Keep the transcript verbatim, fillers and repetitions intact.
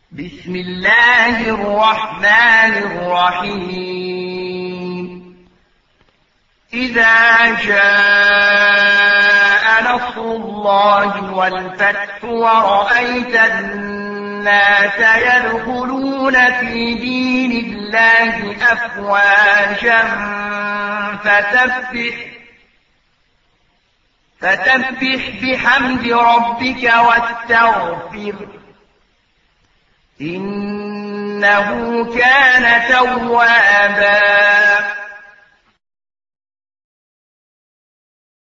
بسم الله الرحمن الرحيم إذا جاء نصر الله والفتح ورأيت الناس يدخلون في دين الله أفواجا فسبح فسبح بحمد ربك واستغفره إنه كان توابا